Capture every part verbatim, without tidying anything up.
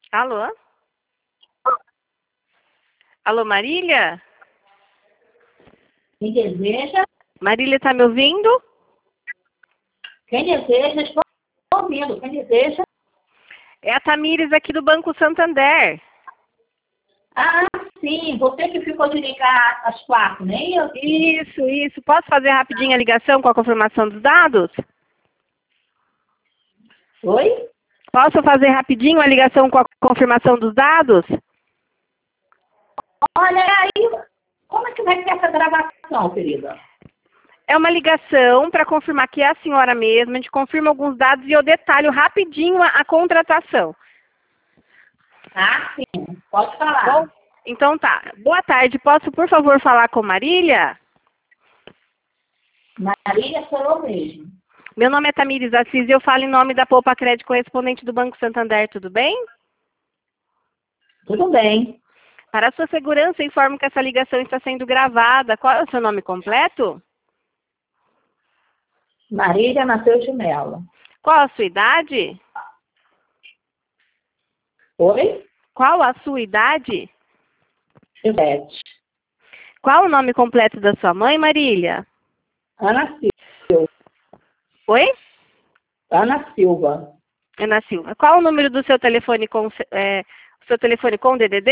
Alô? Alô, Marília? Quem deseja, Marília, tá me ouvindo? quem deseja, estou ouvindo. Quem deseja. É a Tamires aqui do Banco Santander. Ah, sim, você que ficou de ligar às quatro, nem eu? Isso, isso. Posso fazer rapidinho a ligação com a confirmação dos dados? Oi? Posso fazer rapidinho a ligação com a confirmação dos dados? Olha aí, como é que vai ser essa gravação, querida? É uma ligação para confirmar que é a senhora mesma. A gente confirma alguns dados e eu detalho rapidinho a, a contratação. Ah, sim, pode falar. Bom, então tá. Boa tarde. Posso, por favor, falar com Marília? Marília sou eu mesmo. Meu nome é Tamires Assis e eu falo em nome da Poupa Crédito correspondente do Banco Santander, tudo bem? Tudo bem. Para a sua segurança, informo que essa ligação está sendo gravada. Qual é o seu nome completo? Marília Matheus de Mello. Qual a sua idade? Oi? Qual a sua idade? Ivete. Qual o nome completo da sua mãe, Marília? Ana Silva. Oi? Ana Silva. Ana Silva. Qual o número do seu telefone com é, seu telefone com D D D?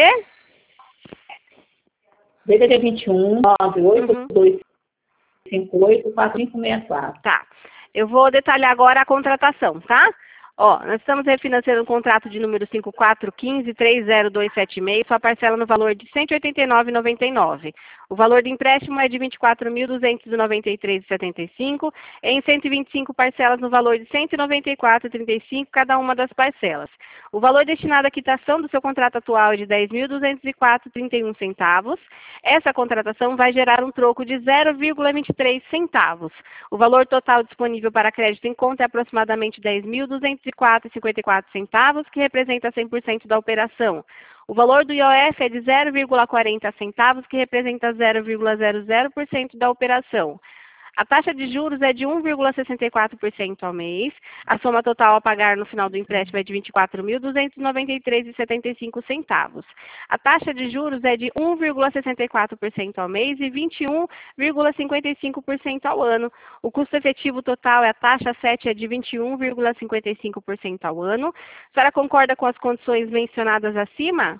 D D D vinte e um, nove oito Uhum. dois cinco oito quatro cinco seis quatro. Tá. Eu vou detalhar agora a contratação, tá? Ó, nós estamos refinanciando um contrato de número cinco quatro um cinco três zero dois sete seis, sua parcela no valor de cento e oitenta e nove reais e noventa e nove centavos. O valor do empréstimo é de vinte e quatro mil duzentos e noventa e três reais e setenta e cinco centavos, em cento e vinte e cinco parcelas no valor de cento e noventa e quatro reais e trinta e cinco centavos cada uma das parcelas. O valor destinado à quitação do seu contrato atual é de dez mil duzentos e quatro reais e trinta e um centavos. Essa contratação vai gerar um troco de zero vírgula vinte e três centavos. O valor total disponível para crédito em conta é aproximadamente dez mil duzentos e quatro reais e cinquenta e quatro centavos, que representa cem por cento da operação. O valor do I O F é de zero vírgula quarenta centavos, que representa zero vírgula zero zero por cento da operação. A taxa de juros é de um vírgula sessenta e quatro por cento ao mês. A soma total a pagar no final do empréstimo é de vinte e quatro mil duzentos e noventa e três reais e setenta e cinco centavos. A taxa de juros é de um vírgula sessenta e quatro por cento ao mês e vinte e um vírgula cinquenta e cinco por cento ao ano. O custo efetivo total, é a taxa sete, é de vinte e um vírgula cinquenta e cinco por cento ao ano. A senhora concorda com as condições mencionadas acima?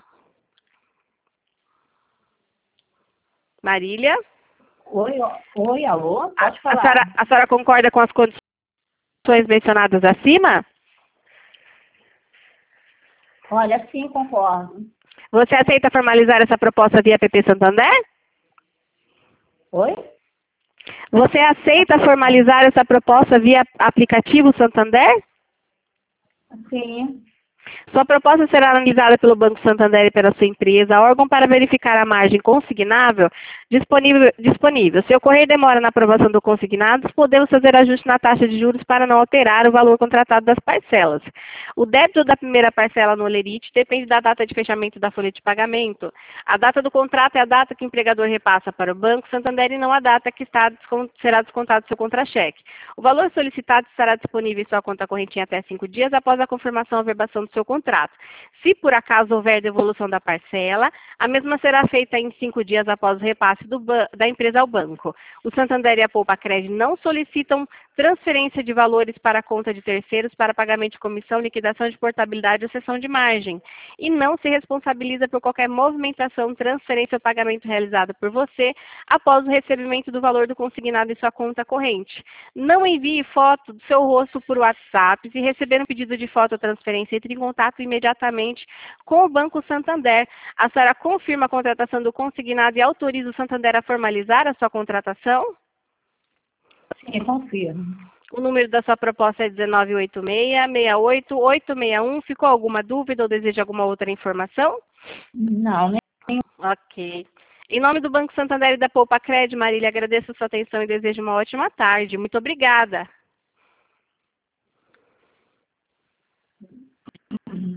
Marília? Oi, oi, alô? A, Pode a, falar. senhora, a senhora concorda com as condições mencionadas acima? Olha, sim, concordo. Você aceita formalizar essa proposta via P P Santander? Oi? Você aceita formalizar essa proposta via aplicativo Santander? Sim. Sua proposta será analisada pelo Banco Santander e pela sua empresa, órgão para verificar a margem consignável disponível. disponível. Se ocorrer demora na aprovação do consignado, podemos fazer ajuste na taxa de juros para não alterar o valor contratado das parcelas. O débito da primeira parcela no Olerite depende da data de fechamento da folha de pagamento. A data do contrato é a data que o empregador repassa para o Banco Santander e não a data que está, será descontado seu contra-cheque. O valor solicitado estará disponível em sua conta corrente em até cinco dias após a confirmação ou averbação do seu contrato. Se por acaso houver devolução da parcela, a mesma será feita em cinco dias após o repasse do da empresa ao banco. O Santander e a Poupa Crédito não solicitam transferência de valores para a conta de terceiros para pagamento de comissão, liquidação de portabilidade ou cessão de margem. E não se responsabiliza por qualquer movimentação, transferência ou pagamento realizado por você após o recebimento do valor do consignado em sua conta corrente. Não envie foto do seu rosto por WhatsApp. Se receber um pedido de foto ou transferência, entre em contato imediatamente com o Banco Santander. A senhora confirma a contratação do consignado e autoriza o Santander a formalizar a sua contratação? Sim, confirmo. O número da sua proposta é um nove oito seis, seis oito oito seis um. Ficou alguma dúvida ou deseja alguma outra informação? Não, nem. Ok. Em nome do Banco Santander e da Poupa Crédito, Marília, agradeço a sua atenção e desejo uma ótima tarde. Muito obrigada.